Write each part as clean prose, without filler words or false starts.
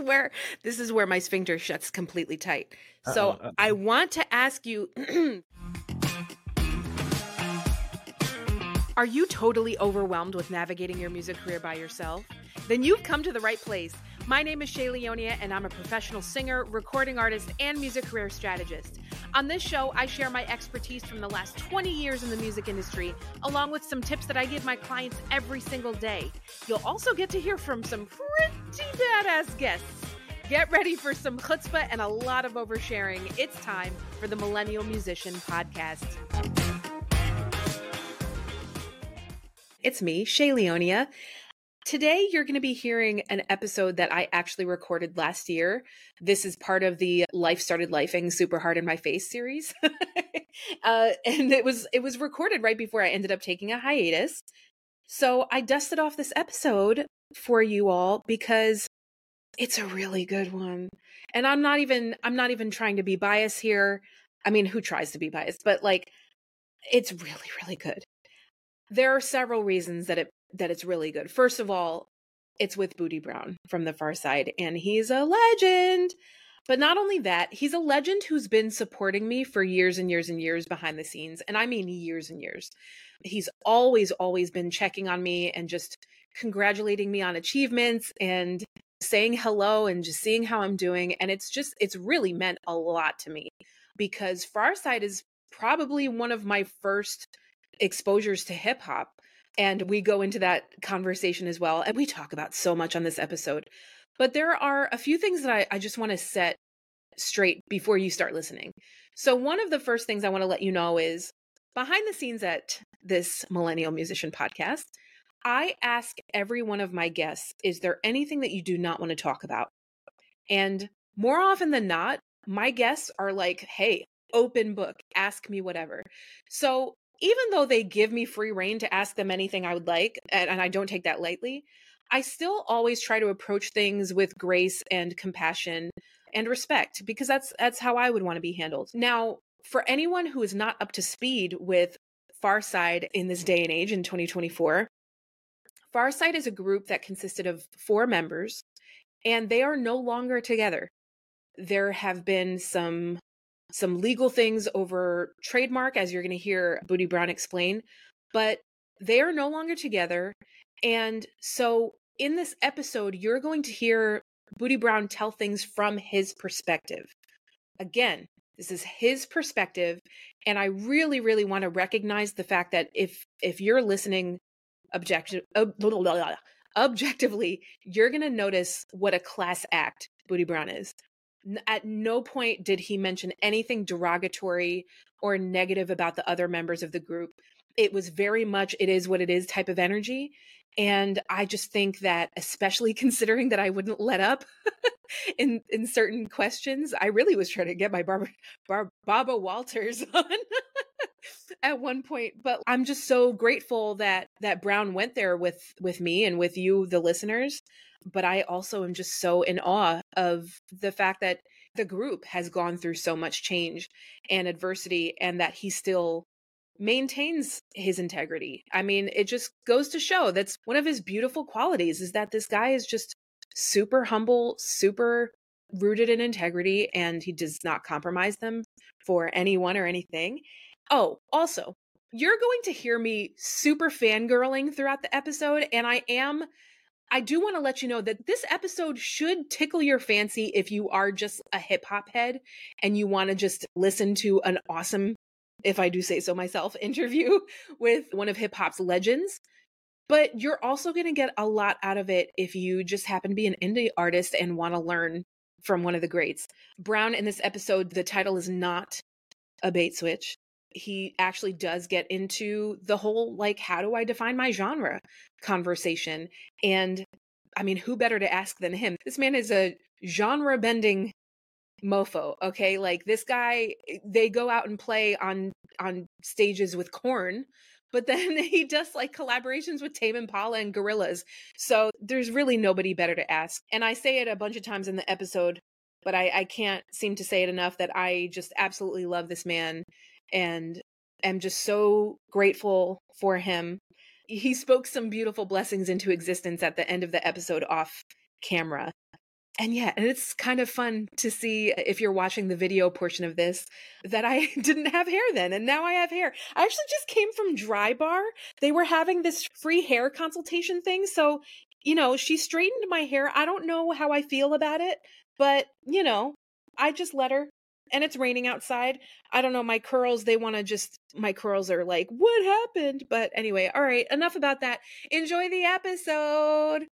this is where my sphincter shuts completely tight. So Uh-oh. I want to ask you, are you totally overwhelmed with navigating your music career by yourself? Then you've come to the right place. My name is Shay Leonia, and I'm a professional singer, recording artist, and music career strategist. On this show, I share my expertise from the last 20 years in the music industry, along with some tips that I give my clients every single day. You'll also get to hear from some pretty badass guests. Get ready for some chutzpah and a lot of oversharing. It's time for the Millennial Musician Podcast. It's me, Shay Leonia. Today, you're going to be hearing an episode that I actually recorded last year. This is part of the Life Started Lifing Super Hard in My Face series. And it was recorded right before I ended up taking a hiatus. So I dusted off this episode for you all because it's a really good one. And I'm not even trying to be biased here. I mean, who tries to be biased? But like, it's really, really good. There are several reasons that it's really good. First of all, it's with Booty Brown from The Pharcyde, and he's a legend. But not only that, he's a legend who's been supporting me for years and years and years behind the scenes. And I mean years and years. He's always been checking on me and just congratulating me on achievements and saying hello and just seeing how I'm doing. And it's really meant a lot to me because Pharcyde is probably one of my first exposures to hip hop. And we go into that conversation as well. And we talk about so much on this episode. But there are a few things that I just want to set straight before you start listening. So one of the first things I want to let you know is behind the scenes at this Millennial Musician Podcast, I ask every one of my guests, is there anything that you do not want to talk about? And more often than not, my guests are like, hey, open book, ask me whatever. So even though they give me free reign to ask them anything I would like, and I don't take that lightly, I still always try to approach things with grace and compassion and respect, because that's how I would want to be handled. Now, for anyone who is not up to speed with Pharcyde in this day and age in 2024, Pharcyde is a group that consisted of 4 members, and they are no longer together. There have been some legal things over trademark, as you're going to hear Booty Brown explain, but they are no longer together. And so in this episode, you're going to hear Booty Brown tell things from his perspective. Again, this is his perspective. And I really, really want to recognize the fact that if you're listening objectively, you're going to notice what a class act Booty Brown is. At no point did he mention anything derogatory or negative about the other members of the group. It was very much, it is what it is type of energy. And I just think that, especially considering that I wouldn't let up in certain questions, I really was trying to get my Baba Walters on at one point. But I'm just so grateful that Brown went there with me and with you, the listeners. But I also am just so in awe of the fact that the group has gone through so much change and adversity, and that he still maintains his integrity. I mean, it just goes to show that's one of his beautiful qualities, is that this guy is just super humble, super rooted in integrity, and he does not compromise them for anyone or anything. Oh, also, you're going to hear me super fangirling throughout the episode, and I do want to let you know that this episode should tickle your fancy if you are just a hip hop head and you want to just listen to an awesome, if I do say so myself, interview with one of hip hop's legends. But you're also going to get a lot out of it if you just happen to be an indie artist and want to learn from one of the greats. Brown, in this episode, the title is not a bait switch. He actually does get into the whole, like, how do I define my genre conversation? And I mean, who better to ask than him? This man is a genre bending mofo. Okay. Like, this guy, they go out and play on stages with Korn, but then he does like collaborations with Tame Impala and Gorillaz. So there's really nobody better to ask. And I say it a bunch of times in the episode, but I can't seem to say it enough that I just absolutely love this man and am just so grateful for him. He spoke some beautiful blessings into existence at the end of the episode off camera. And yeah, and it's kind of fun to see if you're watching the video portion of this that I didn't have hair then, and now I have hair. I actually just came from Dry Bar. They were having this free hair consultation thing. So, she straightened my hair. I don't know how I feel about it, but, I just let her. And it's raining outside. I don't know, my curls, my curls are like, what happened? But anyway, all right, enough about that. Enjoy the episode.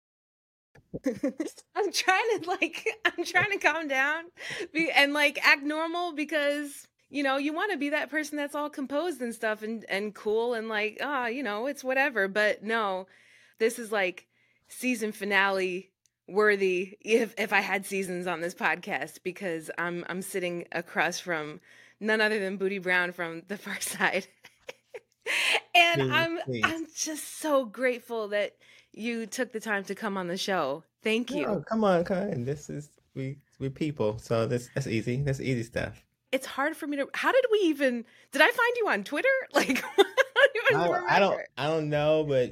I'm trying to calm down and act normal because you want to be that person that's all composed and stuff and cool and it's whatever. But no, this is like season finale worthy if I had seasons on this podcast, because I'm sitting across from none other than Booty Brown from The Far Side. And I'm just so grateful that you took the time to come on the show. Thank you. Oh, come on. This is we people, so that's easy. That's easy stuff. It's hard for me to. How did did I find you on Twitter? Like, I don't know, but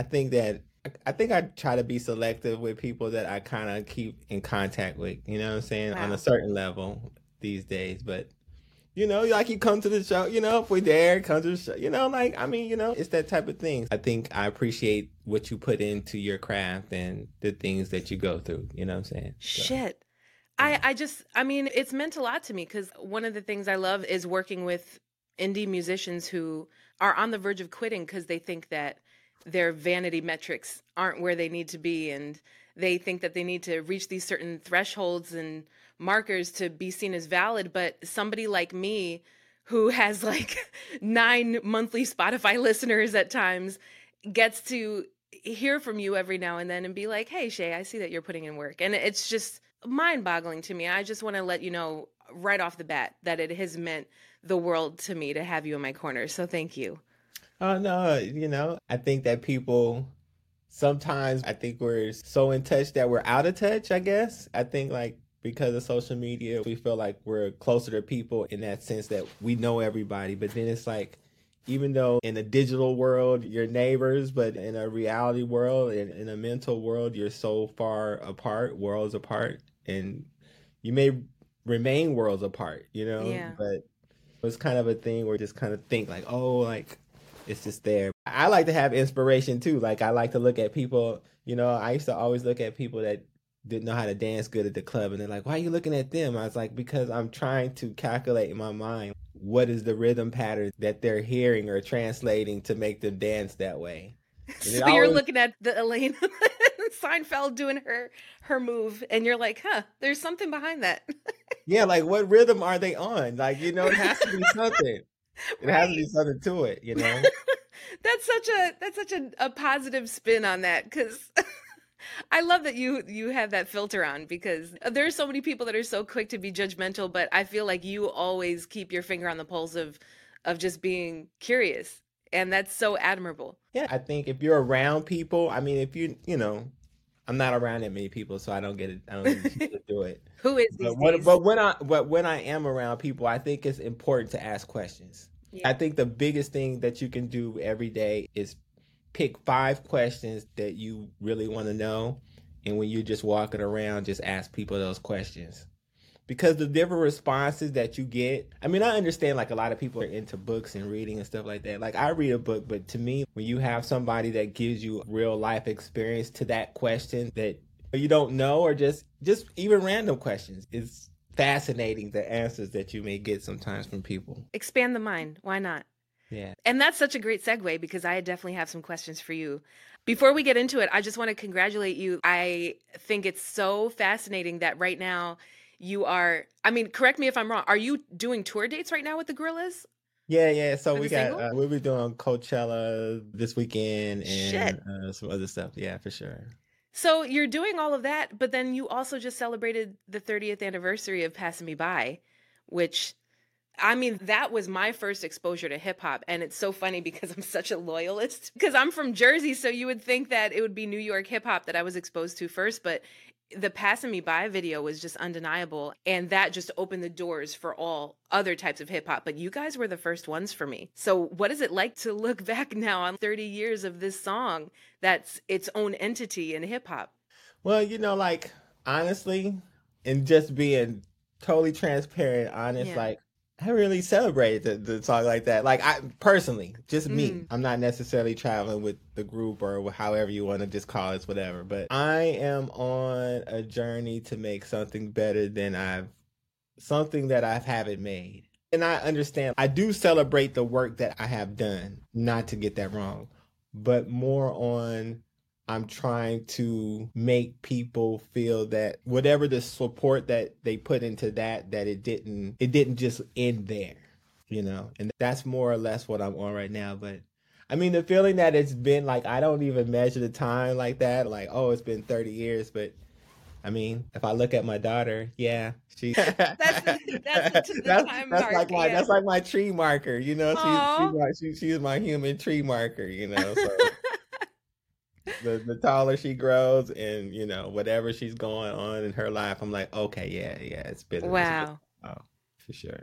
I think I try to be selective with people that I kind of keep in contact with. You know what I'm saying? Wow. On a certain level these days, but. Like you come to the show, if we're there, come to the show, it's that type of thing. I think I appreciate what you put into your craft and the things that you go through, you know what I'm saying? Shit. Yeah. It's meant a lot to me because one of the things I love is working with indie musicians who are on the verge of quitting because they think that their vanity metrics aren't where they need to be, and they think that they need to reach these certain thresholds and markers to be seen as valid. But somebody like me who has 9 monthly Spotify listeners at times gets to hear from you every now and then and be like, hey, Shay, I see that you're putting in work. And it's just mind-boggling to me. I just want to let you know right off the bat that it has meant the world to me to have you in my corner. So thank you. Oh, no, I think that people sometimes, I think we're so in touch that we're out of touch, I guess. I think because of social media, we feel like we're closer to people in that sense that we know everybody. But then it's even though in a digital world, you're neighbors, but in a reality world, in a mental world, you're so far apart, worlds apart, and you may remain worlds apart, Yeah. But it's kind of a thing where you just kind of think it's just there. I like to have inspiration too. I like to look at people, I used to always look at people that didn't know how to dance good at the club, and they're like, why are you looking at them? I was like, because I'm trying to calculate in my mind what is the rhythm pattern that they're hearing or translating to make them dance that way. So you're looking at the Elaine Seinfeld doing her move, and you're like, huh, there's something behind that. Yeah, what rhythm are they on? It has to be something. It has to be something to it, That's such a positive spin on that, because I love that you have that filter on, because there are so many people that are so quick to be judgmental, but I feel like you always keep your finger on the pulse of just being curious, and that's so admirable. Yeah, I think if you're around people, if I'm not around that many people, so I don't get it. I don't get to do it. Who is these days? But when I am around people, I think it's important to ask questions. Yeah. I think the biggest thing that you can do every day is pick 5 questions that you really want to know, and when you're just walking around, just ask people those questions. Because the different responses that you get, I understand a lot of people are into books and reading and stuff like that. I read a book, but to me, when you have somebody that gives you real life experience to that question that you don't know, or just even random questions, it's fascinating the answers that you may get sometimes from people. Expand the mind. Why not? Yeah. And that's such a great segue, because I definitely have some questions for you. Before we get into it, I just want to congratulate you. I think it's so fascinating that right now you are, correct me if I'm wrong, are you doing tour dates right now with the Gorillaz? Yeah. So we'll be doing Coachella this weekend and some other stuff. Yeah, for sure. So you're doing all of that, but then you also just celebrated the 30th anniversary of Passing Me By, which, that was my first exposure to hip hop. And it's so funny because I'm such a loyalist, because I'm from Jersey. So you would think that it would be New York hip hop that I was exposed to first, but the Passing Me By video was just undeniable. And that just opened the doors for all other types of hip hop. But you guys were the first ones for me. So what is it like to look back now on 30 years of this song that's its own entity in hip hop? Well, honestly, and just being totally transparent, honest, Yeah. like I really celebrated the song like that. Like I personally, just me. Mm. I'm not necessarily traveling with the group or however you want to just call it, whatever. But I am on a journey to make something better than something that I haven't made. And I understand. I do celebrate the work that I have done, not to get that wrong, but more on I'm trying to make people feel that whatever the support that they put into that it didn't just end there, you know. And that's more or less what I'm on right now. But I mean, the feeling that it's been like I don't even measure the time like that, like oh, it's been 30 years, but I mean, if I look at my daughter, yeah, she That's the time mark. Yeah. that's like my tree marker, you know. Oh. She's my human tree marker, you know. So the taller she grows, and you know whatever she's going on in her life, I'm like, okay, yeah, it's been Wow. oh, for sure.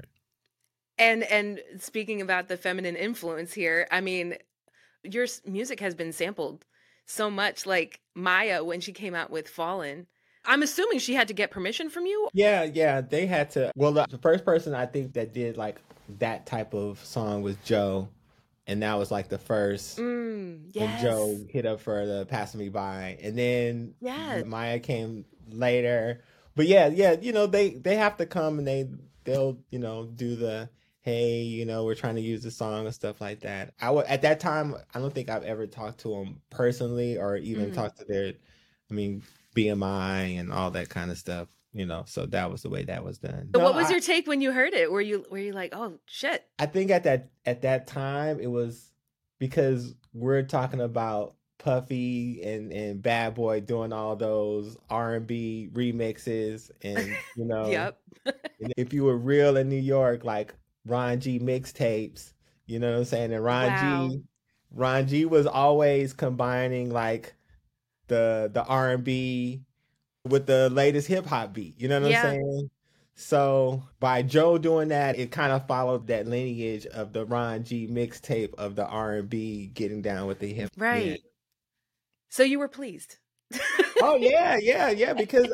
And speaking about the feminine influence here, I mean, your music has been sampled so much. Like Maya, when she came out with Fallen, I'm assuming she had to get permission from you. Yeah, they had to. Well, the first person I think that did like that type of song was Joe, and that was like the first when Joe Yes. hit up for the Passing Me By, and then Yes. Maya came later. But yeah, you know they have to come and they'll do the hey, we're trying to use the song and stuff like that. At that time I don't think I've ever talked to them personally or even Mhm. talked to their, I mean, BMI and all that kind of stuff. So that was the way that was done. So No, what was your take when you heard it? Were you like, "Oh, shit." I think at that time it was because we're talking about Puffy and Bad Boy doing all those R&B remixes, and Yep. and if you were real in New York, like Ron G mixtapes, you know what I'm saying? And Wow. Ron G was always combining like the R&B with the latest hip hop beat. You know what I'm Yeah. saying? So by Joe doing that, it kind of followed that lineage of the Ron G mixtape of the R&B getting down with the hip. Yeah. Right. So you were pleased. Oh yeah. Because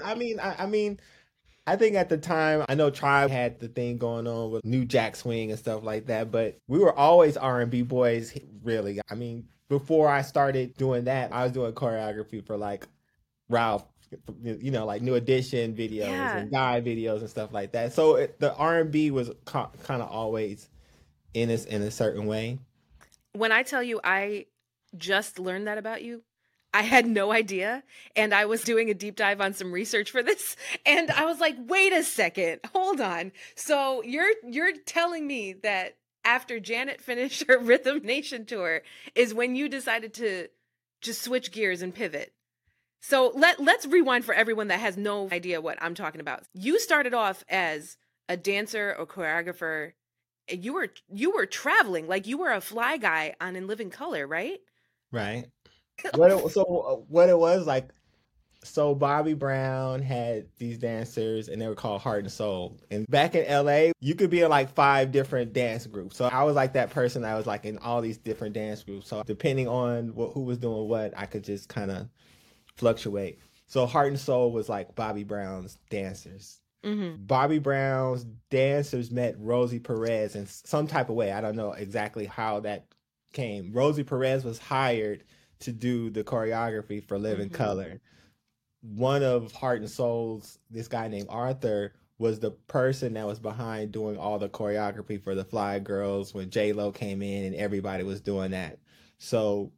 I think at the time I know Tribe had the thing going on with New Jack Swing and stuff like that, but we were always R&B boys, really. I mean, before I started doing that, I was doing choreography for like Ralph, like New Edition videos Yeah. and Guy videos and stuff like that. So the R&B was kind of always in us in a certain way. When I tell you I just learned that about you, I had no idea, and I was doing a deep dive on some research for this, and I was like, "Wait a second. Hold on. So you're telling me that after Janet finished her Rhythm Nation tour is when you decided to just switch gears and pivot." So let's rewind for everyone that has no idea what I'm talking about. You started off as a dancer or choreographer. And you were traveling, like you were a fly guy on In Living Color, right? Right. What it was like, so Bobby Brown had these dancers and they were called Heart and Soul. And back in LA, you could be in like 5 different dance groups. So I was like that person that was like in all these different dance groups. So depending on who was doing what, I could just kind of fluctuate. So Heart and Soul was like Bobby Brown's dancers. Mm-hmm. Bobby Brown's dancers met Rosie Perez in some type of way. I don't know exactly how that came. Rosie Perez was hired to do the choreography for Living Mm-hmm. Color. One of Heart and Soul's, this guy named Arthur, was the person that was behind doing all the choreography for the Fly Girls when J Lo came in and everybody was doing that. So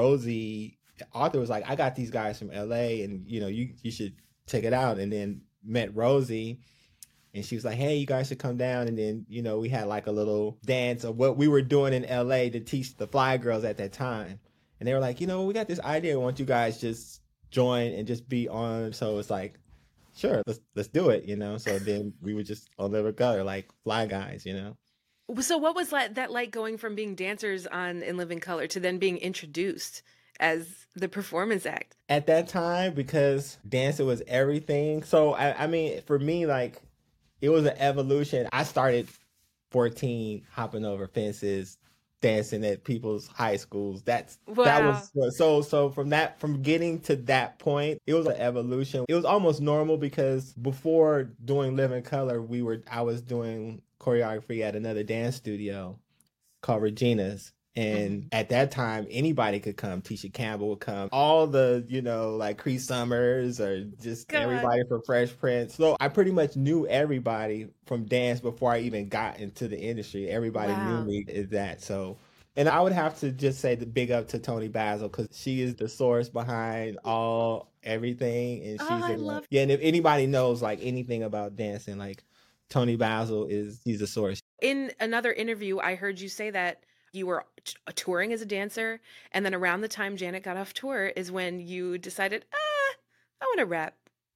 Arthur was like, I got these guys from LA, and you should check it out. And then met Rosie, and she was like, hey, you guys should come down. And then we had like a little dance of what we were doing in LA to teach the Fly Girls at that time. And they were like, we got this idea. We want you guys just join and just be on. So it's like, sure, let's do it. So then we were just on Living Color, like Fly Guys. So what was that like going from being dancers on In Living Color to then being introduced as the performance act? At that time, because dancing was everything. So I mean, for me, like, it was an evolution. I started 14 hopping over fences, dancing at people's high schools. That Wow. was so from getting to that point, it was an evolution. It was almost normal because before doing Live in Color, I was doing choreography at another dance studio called Regina's. And at that time, anybody could come. Tisha Campbell would come. All the, like Cree Summers or just God. everybody from Fresh Prince. So I pretty much knew everybody from dance before I even got into the industry. Everybody knew Wow. me as that. So, and I would have to just say the big up to Tony Basil because she is the source behind everything. And Oh, she's I love. yeah. And if anybody knows like anything about dancing, like Tony Basil he's the source. In another interview, I heard you say that you were touring as a dancer, and then around the time Janet got off tour is when you decided, I want to rap.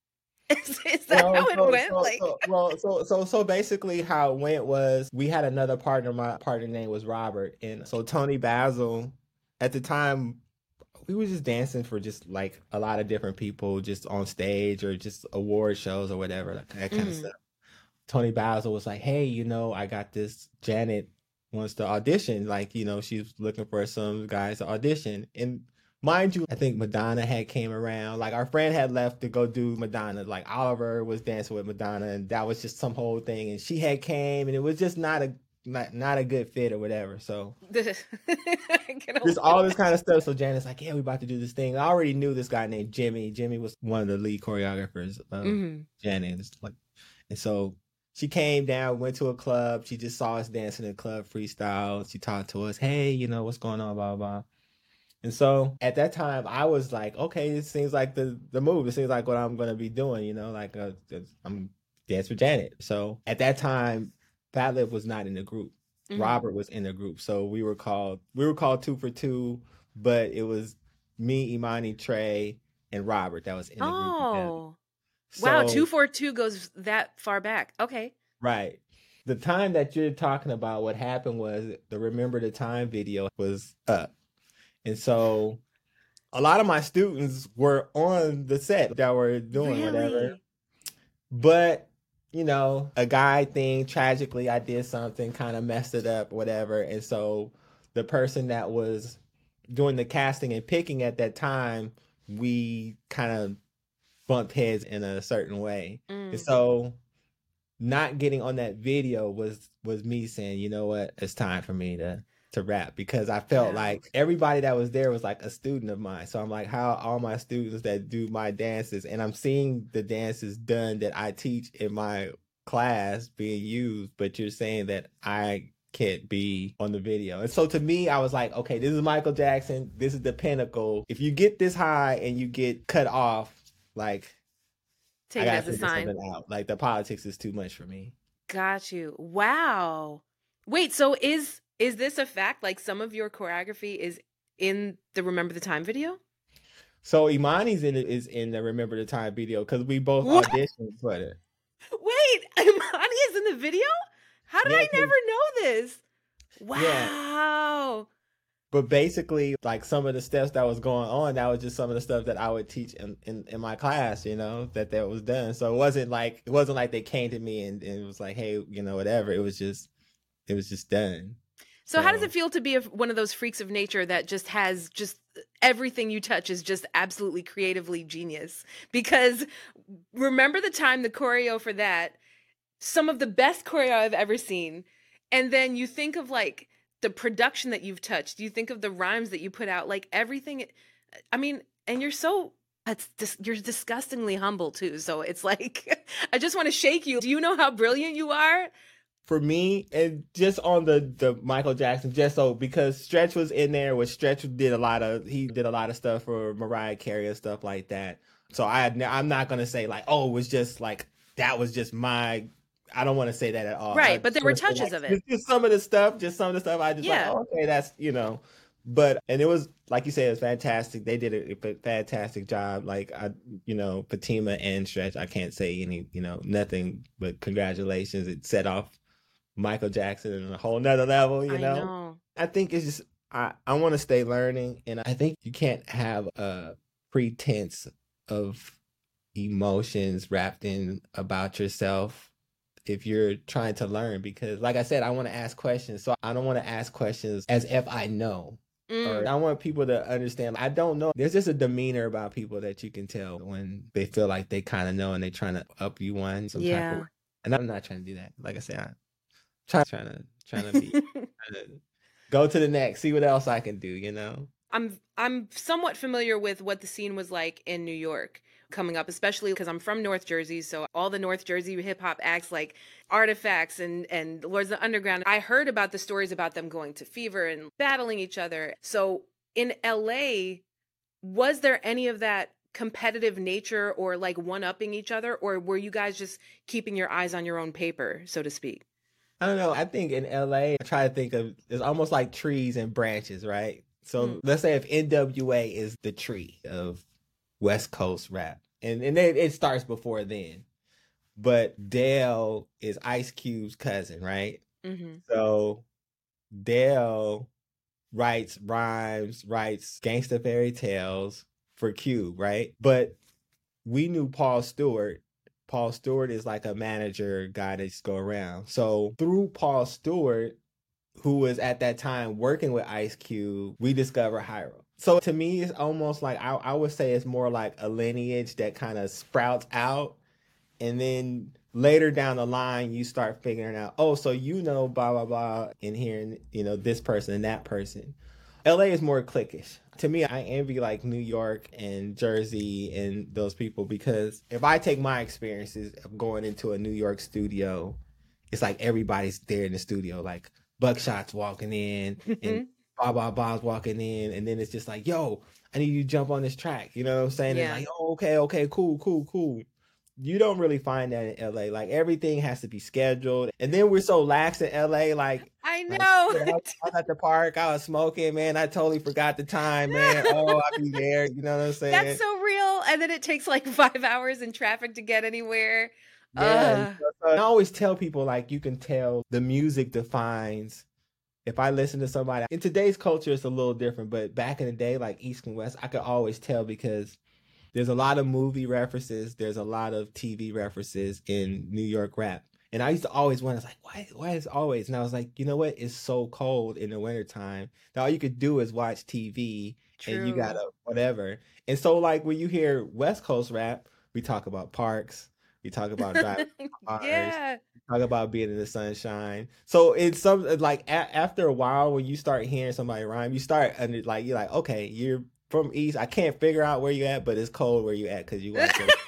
Is that how it went? So basically how it went was we had another partner. My partner name was Robert. And so Tony Basil, at the time, we were just dancing for just like a lot of different people just on stage or just award shows or whatever, like that kind of stuff. Tony Basil was like, hey, I got this Janet wants to audition. Like, she's looking for some guys to audition. And mind you, I think Madonna had came around. Like our friend had left to go do Madonna. Like Oliver was dancing with Madonna and that was just some whole thing. And she had came and it was just not a good fit or whatever. So just all this kind of stuff. So Janet's like, yeah, we about to do this thing. I already knew this guy named Jimmy. Jimmy was one of the lead choreographers of Janet. And so she came down, went to a club. She just saw us dancing in a club freestyle. She talked to us, hey, what's going on, blah, blah. And so at that time, I was like, okay, it seems like the move. It seems like what I'm going to be doing, like I'm dance with Janet. So at that time, Fat Lip was not in the group. Robert was in the group. So we were called 2 for 2, but it was me, Imani, Trey, and Robert that was in the group. Oh. Wow, 2 for 2 goes that far back. Okay. Right. The time that you're talking about, what happened was the Remember the Time video was up. And so a lot of my students were on the set that were doing whatever. But, a guy thing, tragically, I did something, kind of messed it up, whatever. And so the person that was doing the casting and picking at that time, we kind of bumped heads in a certain way. And so not getting on that video was me saying, you know what, it's time for me to rap, because I felt like everybody that was there was like a student of mine. So I'm like, how all my students that do my dances, and I'm seeing the dances done that I teach in my class being used, but you're saying that I can't be on the video. And so to me, I was like, okay, this is Michael Jackson. This is the pinnacle. If you get this high and you get cut off, like, take it as a sign. Out. Like the politics is too much for me. Got you. Wow. Wait, so is this a fact? Like some of your choreography is in the Remember the Time video? So Imani's is in the Remember the Time video because we both auditioned for it. Wait, Imani is in the video? How did I never know this? Wow. Yeah. But basically, like some of the steps that was going on, that was just some of the stuff that I would teach in my class, that was done. So it wasn't like they came to me and it was like, hey, whatever. It was just done. So how does it feel to be one of those freaks of nature that just has everything you touch is just absolutely creatively genius? Because Remember the Time, the choreo for that, some of the best choreo I've ever seen. And then you think of like the production that you've touched. You think of the rhymes that you put out, like everything. I mean, and you're you're disgustingly humble too. So it's like, I just want to shake you. Do you know how brilliant you are? For me, and just on the Michael Jackson, just so because Stretch was in there, which Stretch did a lot of stuff for Mariah Carey and stuff like that. So I'm not gonna say like, oh, it was just like that was just my. I don't want to say that at all. Right, but there were touches of it. Just some of the stuff I just like, oh, okay, that's But and it was like you said, it was fantastic. They did a fantastic job. Like Fatima and Stretch, I can't say any nothing but congratulations. It set off Michael Jackson on a whole nother level, I know. I think it's just I want to stay learning, and I think you can't have a pretense of emotions wrapped in about yourself if you're trying to learn, because like I said, I want to ask questions. So I don't want to ask questions as if I know. Or I want people to understand I don't know. There's just a demeanor about people that you can tell when they feel like they kind of know and they're trying to up you one some type of way. And I'm not trying to do that. Like I said, I'm trying to be trying to go to the next, see what else I can do, you know? I'm somewhat familiar with what the scene was like in New York coming up, especially because I'm from North Jersey. So all the North Jersey hip hop acts like Artifacts and Lords of the Underground, I heard about the stories about them going to Fever and battling each other. So in LA, was there any of that competitive nature or like one-upping each other? Or were you guys just keeping your eyes on your own paper, so to speak? I don't know. I think in LA, I try to think of it's almost like trees and branches, right? So let's say if NWA is the tree of West Coast rap, and it starts before then, but Dale is Ice Cube's cousin, right? Mm-hmm. So Dale writes rhymes, writes gangsta fairy tales for Cube, right? But we knew Paul Stewart. Paul Stewart is like a manager guy that just go around. So through Paul Stewart, who was at that time working with Ice Cube, we discover Hyro. So to me, it's almost like I would say it's more like a lineage that kind of sprouts out. And then later down the line, you start figuring out, oh, so you know, blah, blah, blah, and hearing, you know, this person and that person. LA is more cliquish. To me, I envy like New York and Jersey and those people, because if I take my experiences of going into a New York studio, it's like everybody's there in the studio, like Buckshot's walking in and Bob's walking in, and then it's just like, yo, I need you to jump on this track. You know what I'm saying? Yeah. It's like, oh, okay, cool. You don't really find that in LA. Like everything has to be scheduled. And then we're so lax in LA. Like I know. I was at the park, I was smoking, man. I totally forgot the time, man. Oh, I'll be there. You know what I'm saying? That's so real. And then it takes like 5 hours in traffic to get anywhere. Yeah. I always tell people, like, you can tell the music defines. If I listen to somebody in today's culture, it's a little different, but back in the day, like East and West, I could always tell because there's a lot of movie references. There's a lot of TV references in New York rap. And I used to always wonder, like, why is always? And I was like, you know what? It's so cold in the wintertime that all you could do is watch TV. True. And you gotta whatever. And so like when you hear West Coast rap, we talk about parks, we talk about driving cars, yeah. We talk about being in the sunshine. So it's some like after a while when you start hearing somebody rhyme, you start under like you're like, okay, you're from East. I can't figure out where you at, but it's cold where you at because you watch it.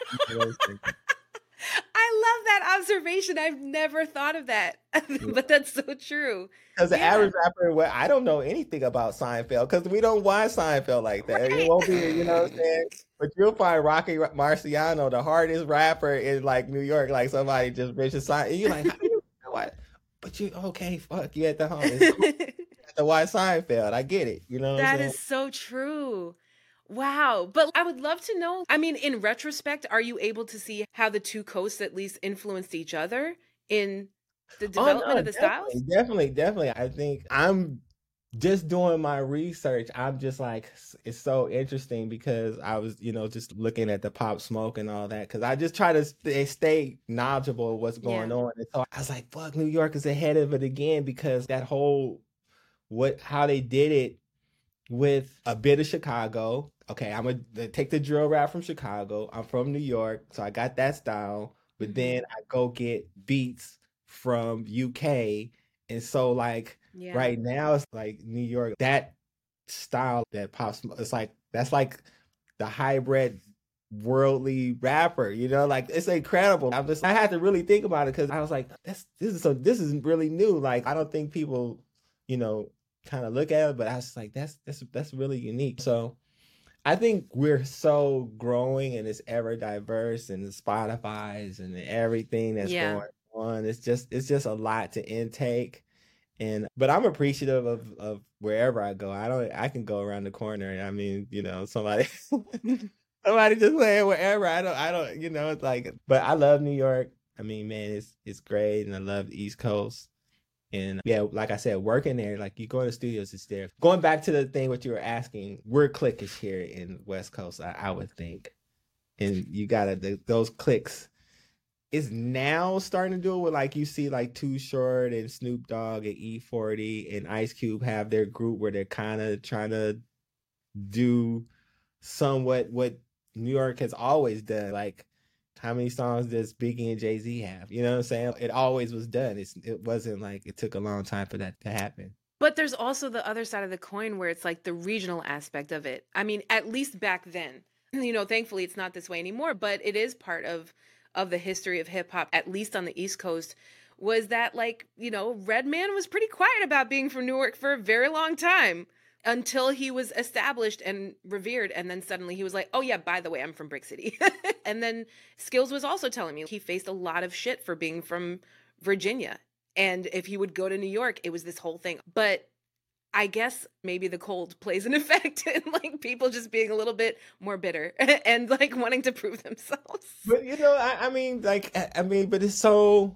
I love that observation. I've never thought of that, but that's so true. Because the average rapper, well, I don't know anything about Seinfeld because we don't watch Seinfeld like that. Right. It won't be, you know what I'm saying? But you'll find Rocky Marciano, the hardest rapper in like New York, like somebody just mentioned Seinfeld. And you're like, how do you know what? But you, okay, fuck, you at the home. It's cool. To watch Seinfeld. I get it. You know what that is so true. Wow. But I would love to know, I mean, in retrospect, are you able to see how the two coasts at least influenced each other in the development of the styles? Definitely. I think I'm just doing my research. I'm just like, it's so interesting because I was, you know, just looking at the Pop Smoke and all that because I just try to stay knowledgeable of what's going on. And so I was like, fuck, New York is ahead of it again because that whole how they did it with a bit of Chicago. Okay, I'm gonna take the drill rap from Chicago. I'm from New York, so I got that style. But then I go get beats from UK, and so like right now it's like New York. That style that pops, it's like that's like the hybrid worldly rapper. You know, like it's incredible. I had to really think about it because I was like, this is really new. Like I don't think people, you know, kind of look at it, but I was like, that's really unique. So I think we're so growing and it's ever diverse and the Spotify's and everything that's going on. It's just a lot to intake. But I'm appreciative of wherever I go. I can go around the corner. I mean, you know, somebody just playing wherever. I don't, you know, it's like, but I love New York. I mean, man, it's great. And I love the East Coast. And yeah, like I said, working there, like you go in the studios, it's there. Going back to the thing what you were asking, we're cliquish here in West Coast, I would think. And you gotta those clicks, is now starting to do it with, like, you see like Too Short and Snoop Dogg and E40 and Ice Cube have their group where they're kind of trying to do somewhat what New York has always done. Like, how many songs does Biggie and Jay-Z have? You know what I'm saying? It always was done. It wasn't like it took a long time for that to happen. But there's also the other side of the coin where it's like the regional aspect of it. I mean, at least back then, thankfully it's not this way anymore, but it is part of the history of hip hop, at least on the East Coast, was that, like, Redman was pretty quiet about being from Newark for a very long time until he was established and revered. And then suddenly he was like, oh yeah, by the way, I'm from Brick City. And then Skills was also telling me he faced a lot of shit for being from Virginia. And if he would go to New York, it was this whole thing. But I guess maybe the cold plays an effect in, like, people just being a little bit more bitter and like wanting to prove themselves. But I mean, but it's so,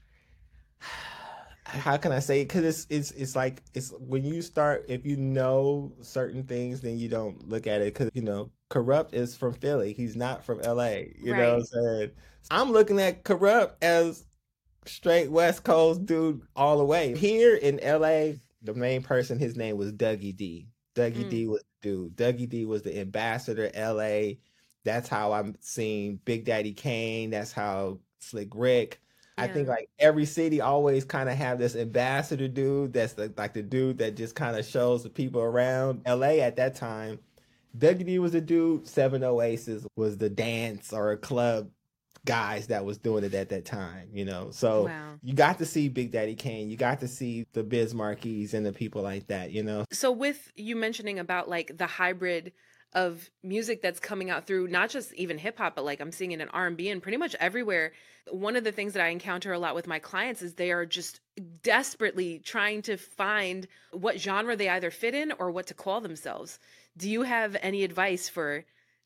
how can I say it? Because it's like, it's when you start, if you know certain things, then you don't look at it. Because Corrupt is from Philly. He's not from LA. You know what I'm saying? I'm looking at Corrupt as straight West Coast dude all the way. Here in LA, the main person, his name was Dougie D. Dougie D was the dude. Dougie D was the ambassador LA. That's how I'm seeing Big Daddy Kane. That's how Slick Rick. I think like every city always kind of have this ambassador dude that's like the dude that just kind of shows the people around. LA at that time, Dougie D was the dude. Seven Oasis was the dance or a club guys that was doing it at that time, So wow. You got to see Big Daddy Kane, you got to see the Biz Marquies and the people like that, So with you mentioning about like the hybrid of music that's coming out through not just even hip hop, but like I'm seeing it in R&B and pretty much everywhere. One of the things that I encounter a lot with my clients is they are just desperately trying to find what genre they either fit in or what to call themselves. Do you have any advice for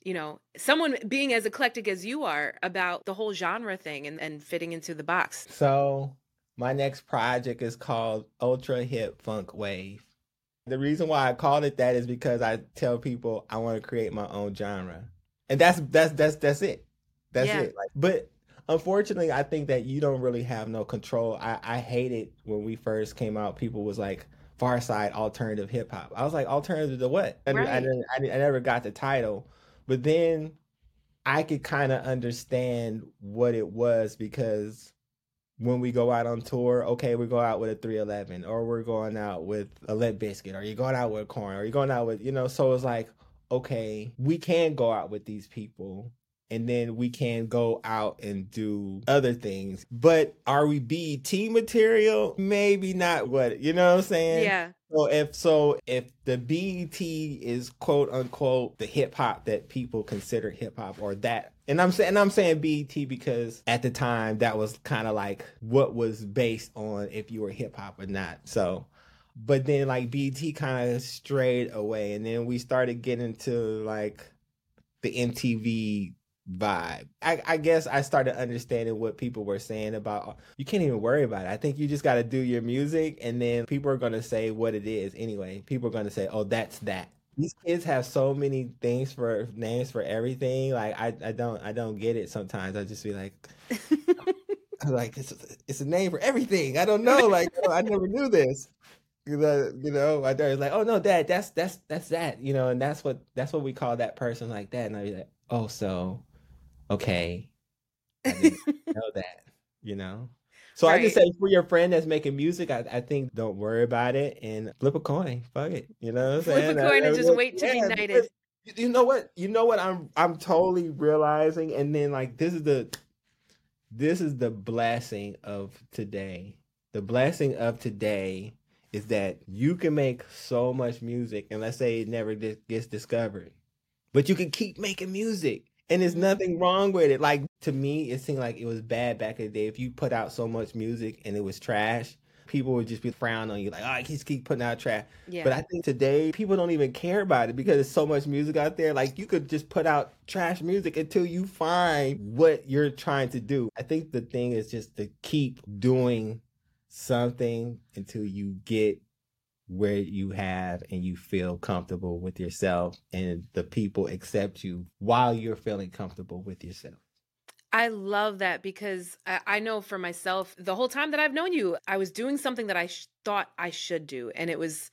someone being as eclectic as you are about the whole genre thing and fitting into the box? So my next project is called Ultra Hip Funk Wave. The reason why I called it that is because I tell people I want to create my own genre. And that's it. That's it. Like, but unfortunately, I think that you don't really have no control. I hated when we first came out, people was like, Far Side alternative hip hop. I was like, alternative to what? And I never got the title. But then I could kind of understand what it was, because when we go out on tour, okay, we go out with a 311, or we're going out with a Limp Bizkit, or you're going out with Korn, or you're going out with, so it's like, okay, we can go out with these people and then we can go out and do other things. But are we BET material? Maybe not. You know what I'm saying? Yeah. So if the BET is quote unquote the hip hop that people consider hip hop, or that, and I'm saying BET because at the time that was kind of like what was based on if you were hip hop or not. So, but then like BET kind of strayed away, and then we started getting to like the MTV vibe. I guess I started understanding what people were saying about, you can't even worry about it. I think you just got to do your music, and then people are going to say what it is anyway. People are going to say, oh, that's that. These kids have so many names for everything. Like I don't get it sometimes. I just be like, like it's a name for everything. I don't know. Like, I never knew this. I was like, oh no, Dad, that's that. And that's what we call that person like that. And I'd be like, oh, so okay, I didn't know that. So right. I just say, for your friend that's making music, I think don't worry about it and flip a coin. Fuck it. Flip a coin and just wait to be knighted. You know what I'm totally realizing, and then like this is the blessing of today. The blessing of today is that you can make so much music, and let's say it never gets discovered, but you can keep making music. And there's nothing wrong with it. Like, to me, it seemed like it was bad back in the day. If you put out so much music and it was trash, people would just be frowned on you, like, oh, I just keep putting out trash. Yeah. But I think today, people don't even care about it because there's so much music out there. Like, you could just put out trash music until you find what you're trying to do. I think the thing is just to keep doing something until you get where you have and you feel comfortable with yourself, and the people accept you while you're feeling comfortable with yourself. I love that because I know for myself, the whole time that I've known you, I was doing something that I thought I should do. And it was,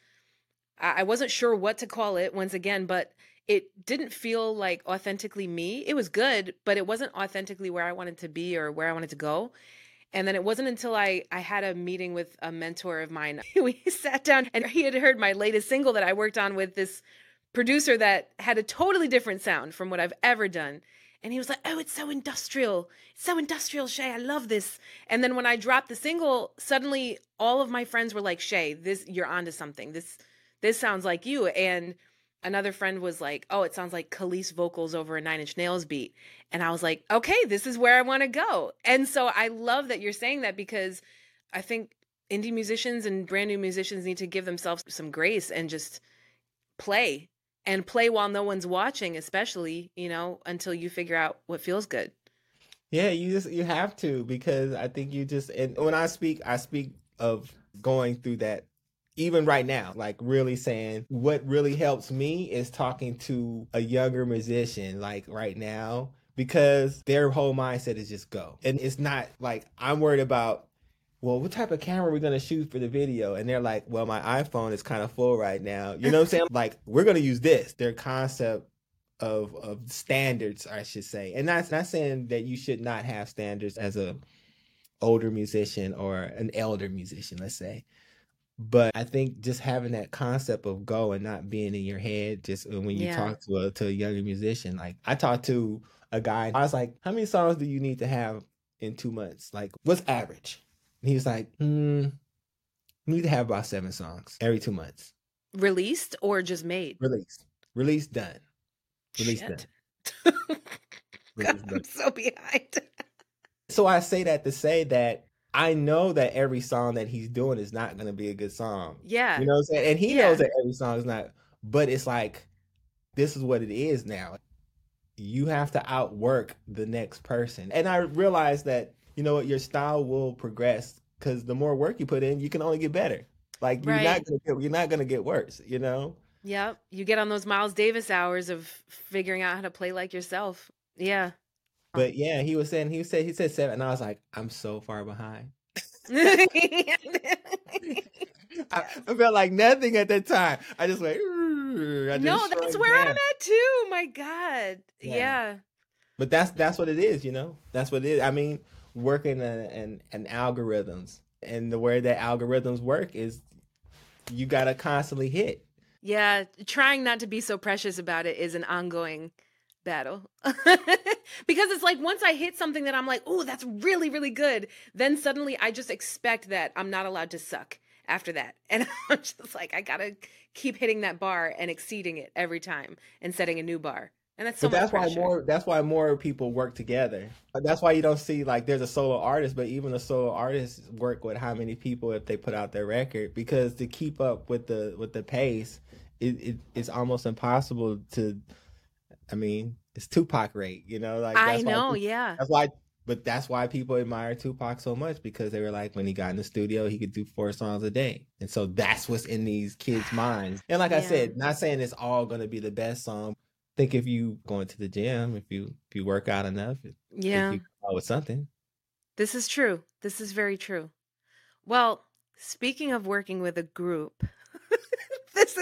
I wasn't sure what to call it once again, but it didn't feel like authentically me. It was good, but it wasn't authentically where I wanted to be or where I wanted to go. And then it wasn't until I had a meeting with a mentor of mine. We sat down and he had heard my latest single that I worked on with this producer that had a totally different sound from what I've ever done. And he was like, "Oh, it's so industrial. It's so industrial, Shay. I love this." And then when I dropped the single, suddenly all of my friends were like, "Shay, this you're onto something. This sounds like you." And another friend was like, "Oh, it sounds like Khalees vocals over a Nine Inch Nails beat." And I was like, "Okay, this is where I want to go." And so I love that you're saying that because I think indie musicians and brand new musicians need to give themselves some grace and just play and play while no one's watching, especially, until you figure out what feels good. Yeah, you have to, because I think and when I speak of going through that even right now, like really saying what really helps me is talking to a younger musician like right now, because their whole mindset is just go. And it's not like I'm worried about, well, what type of camera are we going to shoot for the video? And they're like, well, my iPhone is kind of full right now. You know what I'm saying? Like, we're going to use this. Their concept of standards, I should say. And that's not saying that you should not have standards as a older musician or an elder musician, let's say. But I think just having that concept of go and not being in your head, just when you talk to a younger musician, like I talked to a guy, I was like, how many songs do you need to have in 2 months? Like, what's average? And he was like, you need to have about 7 songs every 2 months. Released or just made? Released, done. Released, Shit. done. God, I'm so behind. So I say that to say that I know that every song that he's doing is not going to be a good song. Yeah. You know what I'm saying? And he knows that every song is not, but it's like, this is what it is now. You have to outwork the next person. And I realize that, you know what, your style will progress because the more work you put in, you can only get better. Like you're not gonna get worse, you know? Yep. You get on those Miles Davis hours of figuring out how to play like yourself. Yeah. But yeah, he said 7, and I was like, I'm so far behind. I felt like nothing at that time. I just went. No, that's where I'm at too. My God. Yeah. But that's what it is, you know. That's what it is. I mean, working in algorithms, and the way that algorithms work is you gotta constantly hit. Yeah, trying not to be so precious about it is an ongoing battle. Because it's like once I hit something that I'm like, oh, that's really, really good, then suddenly I just expect that I'm not allowed to suck after that. And I'm just like, I gotta keep hitting that bar and exceeding it every time and setting a new bar. And that's so much pressure. That's why more people work together. That's why you don't see like there's a solo artist, but even the solo artists work with how many people if they put out their record, because to keep up with the pace, it's almost impossible to. I mean, it's Tupac rate, you know. Like I know, yeah. That's why people admire Tupac so much, because they were like, when he got in the studio, he could do 4 songs a day, and so that's what's in these kids' minds. And like I said, not saying it's all going to be the best song. I think if you going to the gym, if you work out enough, if you come out with something. This is true. This is very true. Well, speaking of working with a group, this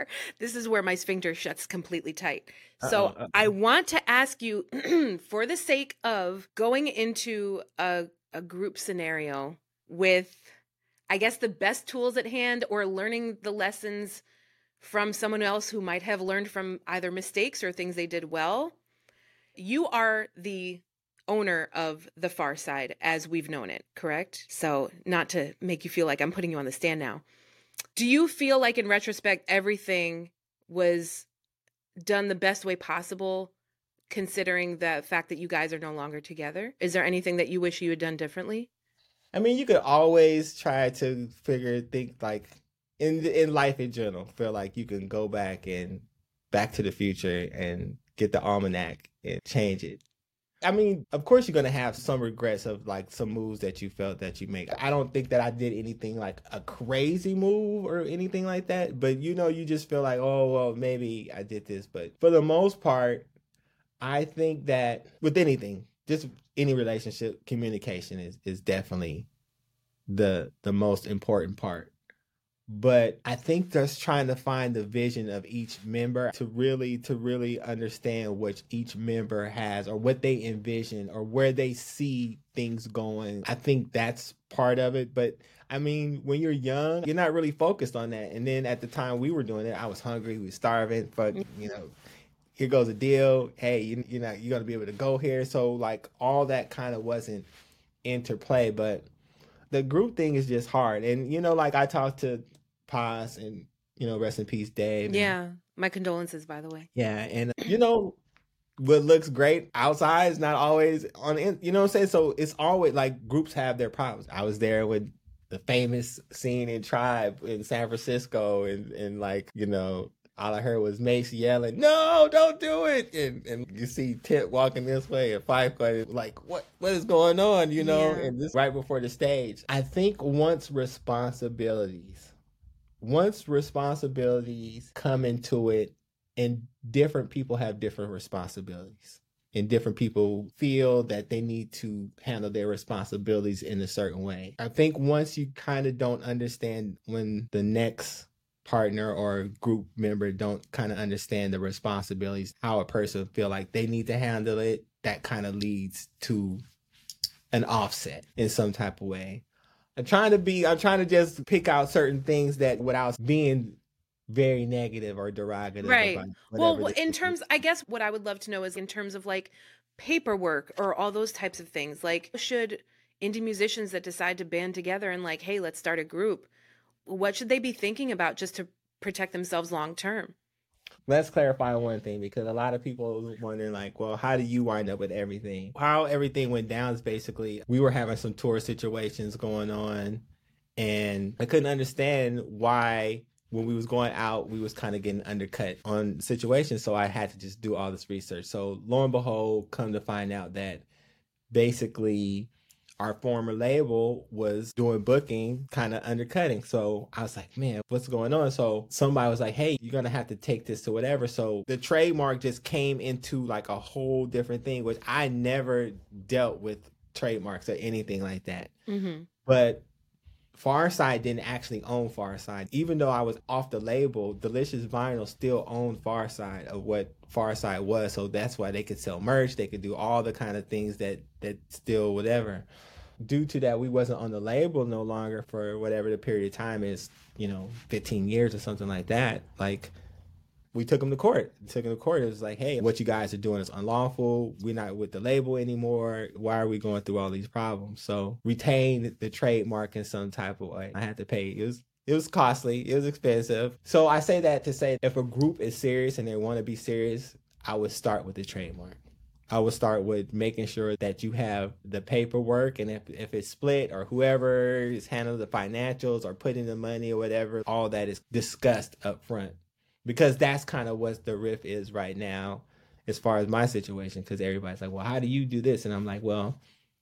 is where my sphincter shuts completely tight. So I want to ask you, for the sake of going into a group scenario with, I guess, the best tools at hand, or learning the lessons from someone else who might have learned from either mistakes or things they did well. You are the owner of the Far Side as we've known it, correct? So not to make you feel like I'm putting you on the stand now. Do you feel like in retrospect, everything was done the best way possible, considering the fact that you guys are no longer together? Is there anything that you wish you had done differently? I mean, you could always try to think like in life in general, feel like you can go back to the future and get the almanac and change it. I mean, of course you're going to have some regrets of like some moves that you felt that you make. I don't think that I did anything like a crazy move or anything like that, but you know, you just feel like, oh, well, maybe I did this. But for the most part, I think that with anything, just any relationship, communication is definitely the most important part. But I think just trying to find the vision of each member to really understand what each member has or what they envision or where they see things going. I think that's part of it. But I mean, when you're young, you're not really focused on that. And then at the time we were doing it, I was hungry, we were starving, but here goes a deal. Hey, you're going to be able to go here. So like all that kind of wasn't interplay, but the group thing is just hard. And, like I talked to Paz and, rest in peace, Dave. Yeah. My condolences, by the way. Yeah. And, what looks great outside is not always on, you know what I'm saying? So it's always like groups have their problems. I was there with the famous scene in Tribe in San Francisco and like, all I heard was Mace yelling, "No, don't do it!" And you see Tip walking this way, and Fife going like, "What is going on?" Yeah. And this right before the stage. I think once responsibilities come into it, and different people have different responsibilities, and different people feel that they need to handle their responsibilities in a certain way. I think once you kind of don't understand when the next partner or group member don't kind of understand the responsibilities, how a person feel like they need to handle it, that kind of leads to an offset in some type of way. I'm trying to just pick out certain things that without being very negative or derogative. Right. Well, I guess what I would love to know is in terms of like paperwork or all those types of things, like should indie musicians that decide to band together and like, hey, let's start a group, what should they be thinking about just to protect themselves long term? Let's clarify one thing, because a lot of people are wondering like, well, how do you wind up with everything? How everything went down is basically we were having some tour situations going on, and I couldn't understand why when we was going out, we was kind of getting undercut on situations. So I had to just do all this research. So lo and behold, come to find out that basically our former label was doing booking, kind of undercutting. So I was like, man, what's going on? So somebody was like, hey, you're going to have to take this to whatever. So the trademark just came into like a whole different thing, which I never dealt with trademarks or anything like that. Mm-hmm. But Farside didn't actually own Farside. Even though I was off the label, Delicious Vinyl still owned Farside of what Farside was. So that's why they could sell merch. They could do all the kind of things that still whatever. Due to that, we wasn't on the label no longer for whatever the period of time is, 15 years or something like that. Like, we took them to court. It was like, hey, what you guys are doing is unlawful. We're not with the label anymore. Why are we going through all these problems? So retain the trademark in some type of way. I had to pay. It was costly. It was expensive. So I say that to say if a group is serious and they want to be serious, I would start with the trademark. I would start with making sure that you have the paperwork, and if it's split or whoever is handling the financials or putting the money or whatever, all that is discussed up front. Because that's kind of what the riff is right now as far as my situation, because everybody's like, well, how do you do this? And I'm like, well,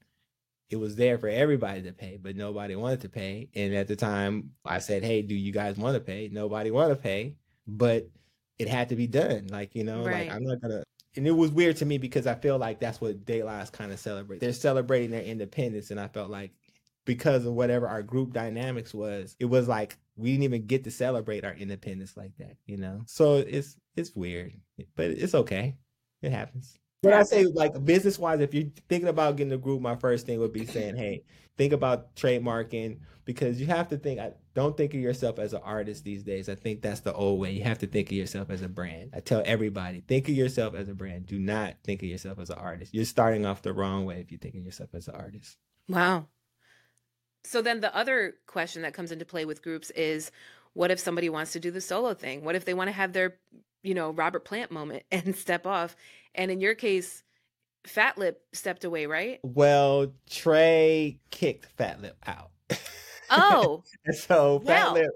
it was there for everybody to pay, but nobody wanted to pay. And at the time I said, hey, do you guys want to pay? Nobody want to pay, but it had to be done. Like, Right. like I'm not going to. And it was weird to me because I feel like that's what De La's kind of celebrate. They're celebrating their independence. And I felt like because of whatever our group dynamics was, it was like we didn't even get to celebrate our independence like that, So it's weird, but it's okay. It happens. But I say, like, business wise, if you're thinking about getting a group, my first thing would be saying, hey, think about trademarking, because you have to think. I don't think of yourself as an artist these days. I think that's the old way. You have to think of yourself as a brand. I tell everybody, think of yourself as a brand. Do not think of yourself as an artist. You're starting off the wrong way if you think of yourself as an artist. Wow. So then the other question that comes into play with groups is, what if somebody wants to do the solo thing? What if they want to have their, Robert Plant moment and step off? And in your case, Fat Lip stepped away, right? Well, Trey kicked Fat Lip out. Oh. So Fat Lip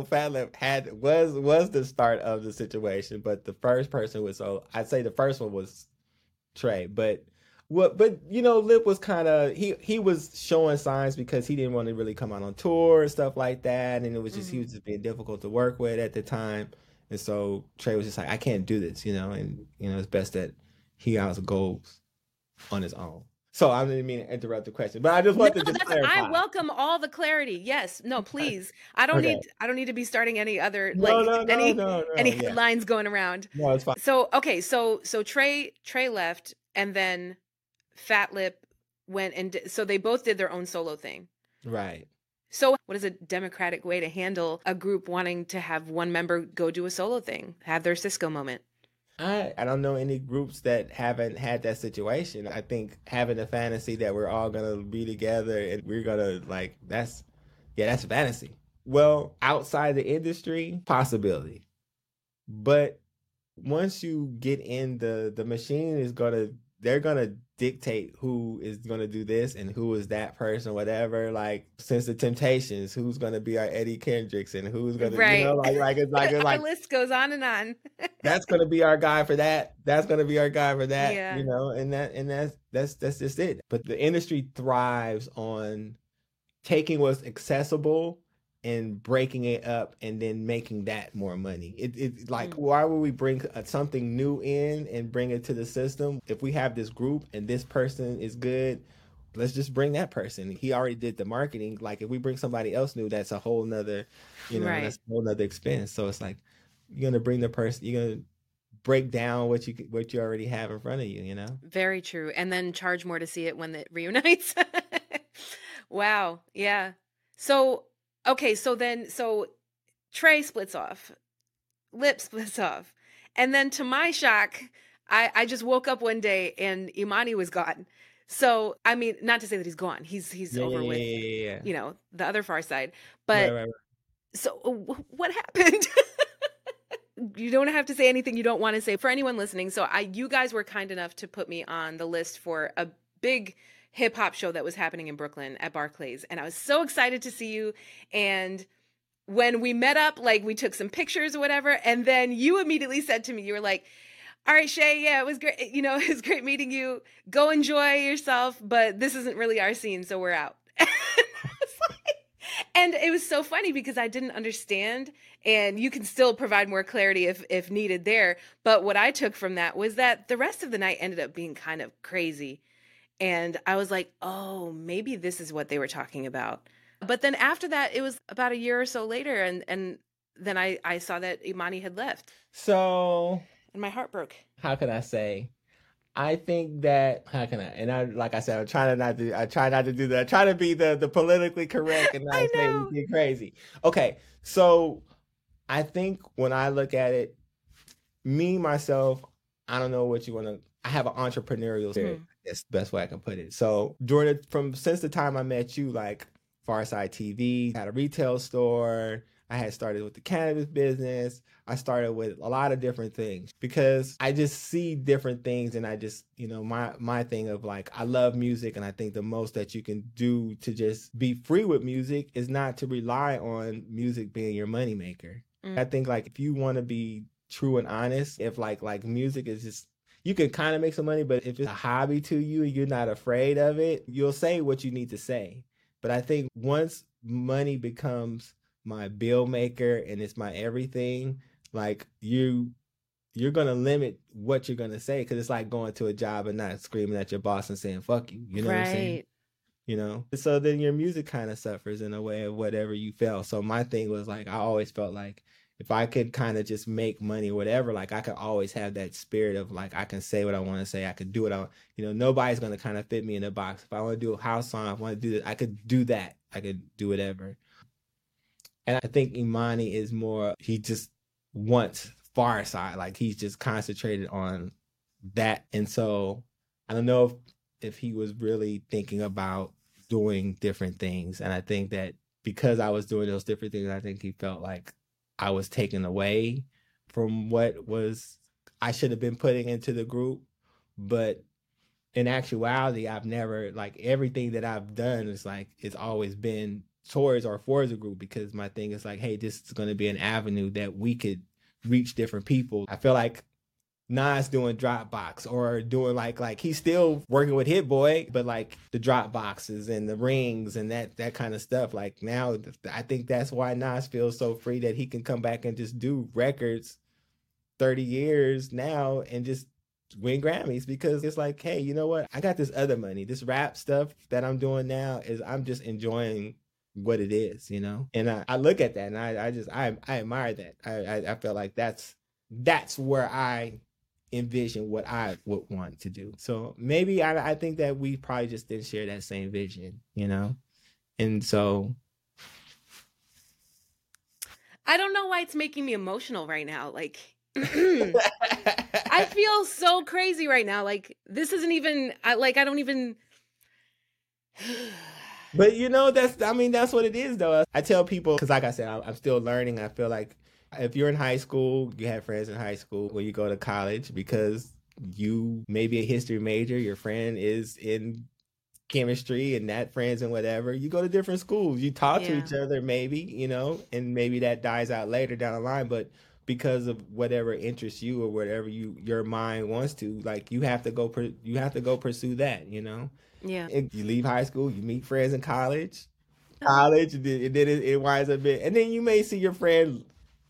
was the start of the situation, but the first person was, so I'd say the first one was Trey, but Lip was kind of, he was showing signs because he didn't want to really come out on tour and stuff like that, and it was just he was just being difficult to work with at the time, and so Trey was just like, I can't do this, and it's best that he goes on his own. So I didn't mean to interrupt the question, but I just want to just I clarify. welcome all the clarity. Yes. No, please. Okay. I don't need to be starting any other No, no, no, no, any no. Yeah. headlines going around. No, it's fine. So, okay, so Trey left, and then Fat Lip went and so they both did their own solo thing. Right. So what is a democratic way to handle a group wanting to have one member go do a solo thing, have their Cisco moment? I don't know any groups that haven't had that situation. I think having a fantasy that we're all gonna be together and we're gonna like that's fantasy. Well, outside the industry, possibility. But once you get in the machine is they're gonna dictate who is gonna do this and who is that person, whatever. Like since the Temptations, who's gonna be our Eddie Kendricks and who's gonna Our list goes on and on. That's gonna be our guy for that. That's gonna be our guy for that. Yeah. And that's just it. But the industry thrives on taking what's accessible and breaking it up and then making that more money. It's like, why would we bring something new in and bring it to the system? If we have this group and this person is good, let's just bring that person. He already did the marketing. Like if we bring somebody else new, that's a whole nother, that's a whole nother expense. So it's like, you're going to bring the person, you're going to break down what you already have in front of you, Very true. And then charge more to see it when it reunites. Wow. Yeah. So, okay. So Trey splits off, Lip splits off. And then to my shock, I just woke up one day and Imani was gone. So, I mean, not to say that he's gone. He's over with, the other Far Side. But right. So what happened? You don't have to say anything you don't want to say. For anyone listening, you guys were kind enough to put me on the list for a big hip hop show that was happening in Brooklyn at Barclays. And I was so excited to see you. And when we met up, like we took some pictures or whatever. And then you immediately said to me, you were like, all right, Shay, yeah, it was great. It was great meeting you. Go enjoy yourself. But this isn't really our scene. So we're out. And it was so funny because I didn't understand, and you can still provide more clarity if needed there. But what I took from that was that the rest of the night ended up being kind of crazy. And I was like, oh, maybe this is what they were talking about. But then after that, it was about a year or so later. And then I saw that Imani had left. So. And my heart broke. How can I say? I think that like I said, I try not to do that. I try to be the politically correct and not say anything crazy. Okay, so I think when I look at it, me myself, I don't know what you want to. I have an entrepreneurial spirit. That's the best way I can put it. So since the time I met you, like Farside TV, had a retail store. I had started with the cannabis business. I started with a lot of different things because I just see different things. And I just, my thing of like, I love music. And I think the most that you can do to just be free with music is not to rely on music being your moneymaker. I think like, if you want to be true and honest, if like music is just, you can kind of make some money, but if it's a hobby to you, you're not afraid of it, you'll say what you need to say. But I think once money becomes my bill maker and it's my everything, like you're gonna limit what you're gonna say, because it's like going to a job and not screaming at your boss and saying fuck you, what I'm saying? So then your music kind of suffers in a way of whatever you felt. So my thing was like, I always felt like if I could kind of just make money or whatever, like I could always have that spirit of like, I can say what I want to say, I could do what nobody's gonna kind of fit me in a box. If I want to do a house song, if I want to do this, I could do that, I could do whatever. And I think Imani is more, he just wants Far Side. Like he's just concentrated on that. And so I don't know if he was really thinking about doing different things. And I think that because I was doing those different things, I think he felt like I was taken away from what I should have been putting into the group. But in actuality, I've never, like everything that I've done is like, it's always been towards or for the group, because my thing is like, hey, this is going to be an avenue that we could reach different people. I feel like Nas doing Dropbox or doing like he's still working with Hit Boy, but like the Dropboxes and the rings and that kind of stuff. Like now, I think that's why Nas feels so free that he can come back and just do records 30 years now and just win Grammys, because it's like, hey, you know what? I got this other money. This rap stuff that I'm doing now is I'm just enjoying what it is, you know? And I look at that and I admire that. I feel like that's where I envision what I would want to do. So maybe I think that we probably just didn't share that same vision, you know? And so I don't know why it's making me emotional right now. Like, I feel so crazy right now. Like, this isn't even, I don't even. But you know, that's what it is though. I tell people, because like I said, I'm still learning. I feel like if you're in high school, you have friends in high school. When you go to college, because you may be a history major, your friend is in chemistry and that friends and whatever, you go to different schools, you talk to each other maybe, you know, and maybe that dies out later down the line, but because of whatever interests you or whatever your mind wants to, like, you have to go pursue that, you know. Yeah. You leave high school, you meet friends in college, and then it winds up being, and then you may see your friend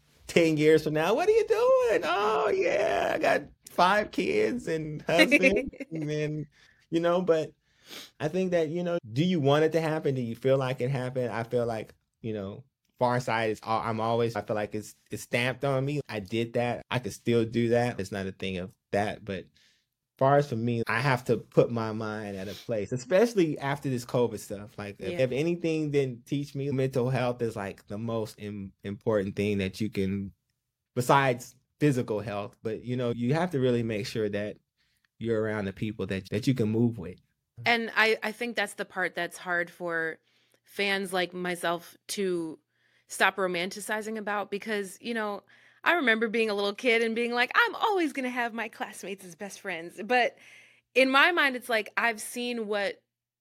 10 years from now. What are you doing? Oh yeah, I got 5 kids and husband. And then, you know, but I think that, you know, do you want it to happen? Do you feel like it happened? I feel like, you know, Pharcyde is, I feel like it's stamped on me. I did that. I could still do that. It's not a thing of that. But as far as for me, I have to put my mind at a place, especially after this COVID stuff. Like, if anything didn't teach me, mental health is like the most important thing that you can, besides physical health. But, you know, you have to really make sure that you're around the people that you can move with. And I think that's the part that's hard for fans like myself to stop romanticizing about, because, you know, I remember being a little kid and being like, I'm always going to have my classmates as best friends. But in my mind, it's like, I've seen what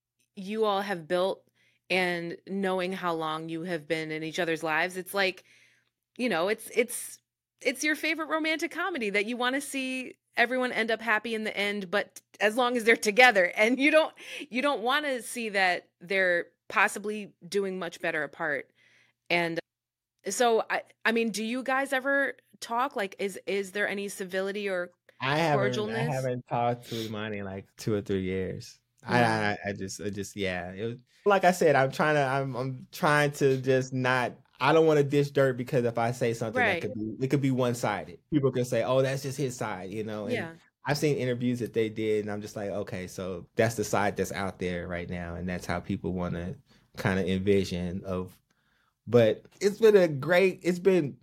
you all have built, and knowing how long you have been in each other's lives, it's like, you know, it's your favorite romantic comedy that you want to see everyone end up happy in the end, but as long as they're together, and you don't want to see that they're possibly doing much better apart. And so I mean, do you guys ever talk? Like, is there any civility or cordialness? I haven't talked to Imani in like 2 or 3 years. Yeah. I just yeah. It was, like I said, I'm trying to just not. I don't want to dish dirt, because if I say something, Right. it could be one sided. People can say, "Oh, that's just his side," you know. And Yeah. I've seen interviews that they did, and I'm just like, okay, so that's the side that's out there right now, and that's how people want to kind of envision of. But it's been great. It's been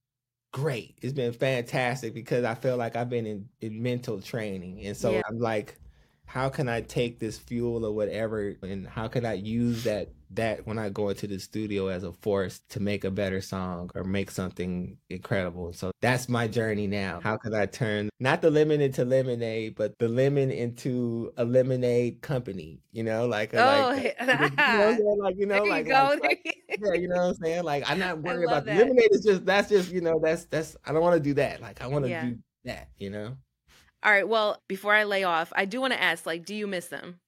fantastic, because I feel like I've been in mental training. And so I'm like, how can I take this fuel or whatever, and how can I use that when I go into the studio as a force to make a better song or make something incredible? So that's my journey now. How can I turn not the lemon into lemonade, but the lemon into a lemonade company, you know, like you know what I'm saying? Like, I'm not worried about the lemonade. That's just, you know, that's I don't want to do that. Like, I want to do that, you know? All right. Well, before I lay off, I do want to ask, like, do you miss them?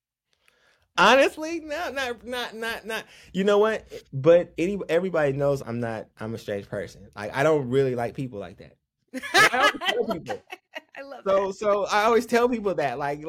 Honestly, no, not. You know what? But everybody knows I'm a strange person. Like, I don't really like people like that. I always tell people. I love that. So I always tell people that, like,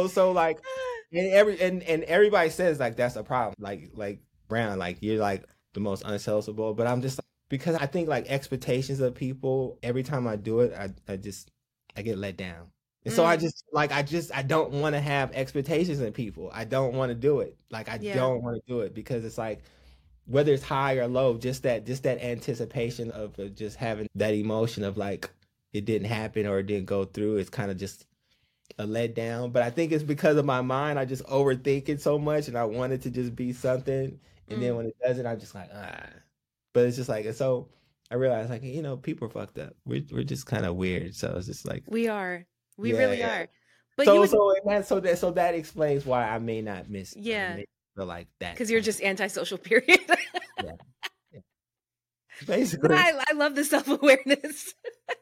and everybody says, like, that's a problem. Like Brown, like, you're like the most unsociable. But I'm just like, because I think like expectations of people, every time I do it, I get let down. And so I don't want to have expectations in people. I don't want to do it. Like, I don't want to do it, because it's like, whether it's high or low, just that anticipation of just having that emotion of like, it didn't happen or it didn't go through. It's kind of just a letdown. But I think it's because of my mind. I just overthink it so much, and I want it to just be something. And then when it doesn't, I'm just like, ah. But it's just like, and so I realized, like, you know, people are fucked up. We're just kind of weird. So it's just like, we are. We really are. But so that explains why I may not miss. Yeah. Feel like that, because you're just antisocial. Period. Yeah. Basically, I love the self-awareness.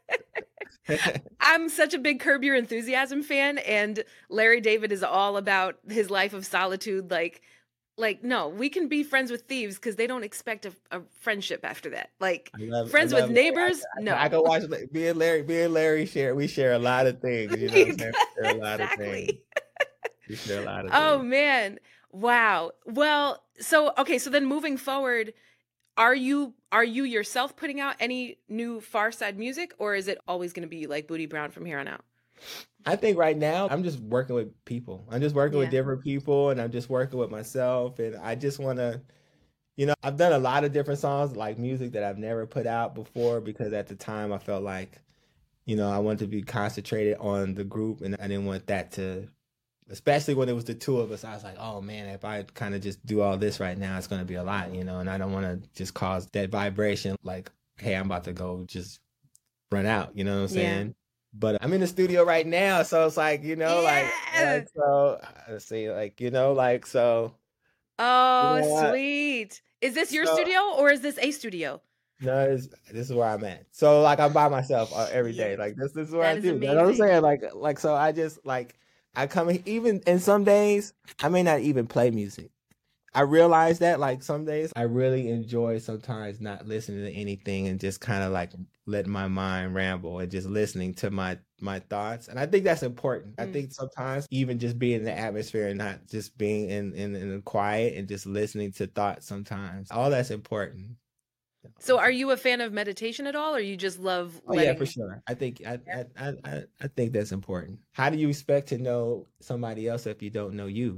I'm such a big Curb Your Enthusiasm fan, and Larry David is all about his life of solitude. Like, Like, no, we can be friends with thieves because they don't expect a friendship after that. Like, I friends with love neighbors, no. I can watch me and Larry share. We share a lot of things. You know what I'm saying? We share a lot of things. Exactly. We share a lot of Oh, things. man. Wow. Well, so, okay. So then moving forward, are you yourself putting out any new Far Side music, or is it always going to be like Booty Brown from here on out? I think right now I'm just working with people. I'm just working with Yeah. different people, and I'm just working with myself. And I just want to, I've done a lot of different songs, like music that I've never put out before, because at the time I felt like, I wanted to be concentrated on the group, and I didn't want that to, especially when it was the two of us. I was like, oh man, if I kind of just do all this right now, it's going to be a lot, and I don't want to just cause that vibration. Like, hey, I'm about to go just run out. You know what I'm saying? Yeah. But I'm in the studio right now, so it's like, Yeah. so let's see, so. Oh, sweet. Is this your studio or is this a studio? No, this is where I'm at. So like I'm by myself every day. Yes. Like this is what That I is do. You know what I'm amazing. saying? Like so I just I come in, even in some days I may not even play music. I realize that like some days I really enjoy sometimes not listening to anything and just kind of like letting my mind ramble and just listening to my thoughts. And I think that's important. I think sometimes even just being in the atmosphere and not just being in the quiet and just listening to thoughts sometimes. All that's important. So are you a fan of meditation at all, or you just love Oh yeah, for sure. I think I think that's important. How do you expect to know somebody else if you don't know you,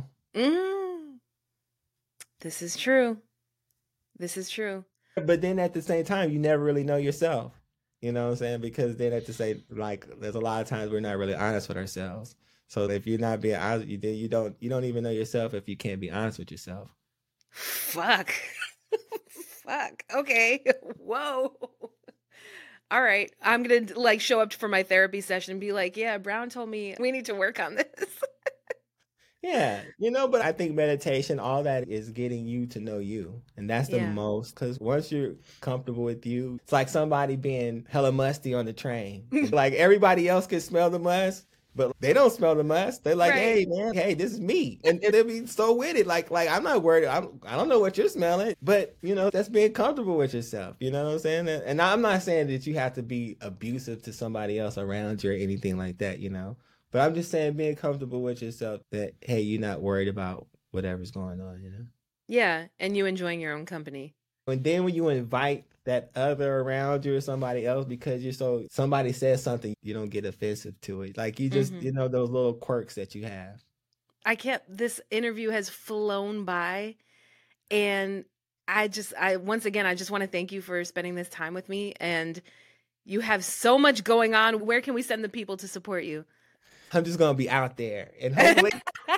This is true. This is true. But then at the same time, you never really know yourself. You know what I'm saying? Because then at the same, like, there's a lot of times we're not really honest with ourselves. So if you're not being honest, you don't even know yourself if you can't be honest with yourself. Fuck. Fuck. Okay. Whoa. All right. I'm going to like show up for my therapy session and be like, yeah, Brown told me we need to work on this. Yeah, but I think meditation, all that is getting you to know you. And that's the most, because once you're comfortable with you, it's like somebody being hella musty on the train. Like everybody else can smell the must, but they don't smell the must. They're like, hey, man, hey, this is me. And they'll be so with it. Like I'm not worried. I don't know what you're smelling, but, that's being comfortable with yourself. You know what I'm saying? And I'm not saying that you have to be abusive to somebody else around you or anything like that, But I'm just saying being comfortable with yourself that, hey, you're not worried about whatever's going on, Yeah, and you enjoying your own company. And then when you invite that other around you or somebody else because somebody says something, you don't get offensive to it. Like you just, those little quirks that you have. This interview has flown by, and once again, I just want to thank you for spending this time with me, and you have so much going on. Where can we send the people to support you? I'm just going to be out there and hopefully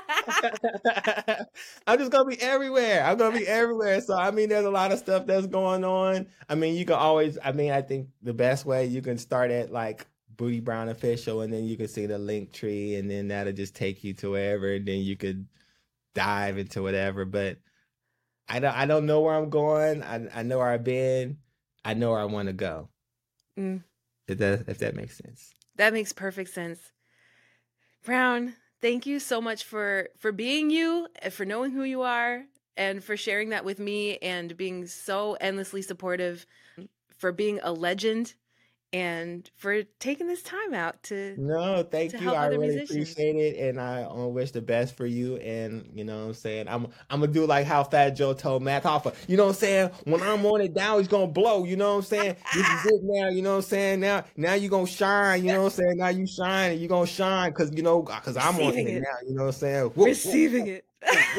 I'm just going to be everywhere. I'm going to be everywhere. So, there's a lot of stuff that's going on. You can always, I think the best way you can start at like Booty Brown Official and then you can see the link tree and then that'll just take you to wherever and then you could dive into whatever. But I don't know where I'm going. I know where I've been. I know where I want to go. If that makes sense. That makes perfect sense. Brown, thank you so much for being you, for knowing who you are, and for sharing that with me and being so endlessly supportive, for being a legend, and for taking this time out to thank you. I really appreciate it, and I wish the best for you. And you know what I'm saying, I'm gonna do like how Fat Joe told Mac Hoffa. You know what I'm saying? When I'm on it down, he's gonna blow. You know what I'm saying? This is it now. You know what I'm saying? Now you gonna shine. You know what I'm saying? Now you shine, and you gonna shine because I'm on it now. You know what I'm saying? Receiving it.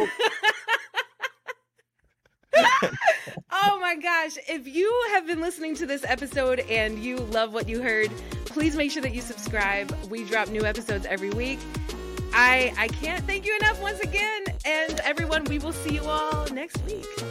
Oh my gosh. If you have been listening to this episode and you love what you heard, please make sure that you subscribe. We drop new episodes every week. I can't thank you enough once again. And everyone, we will see you all next week.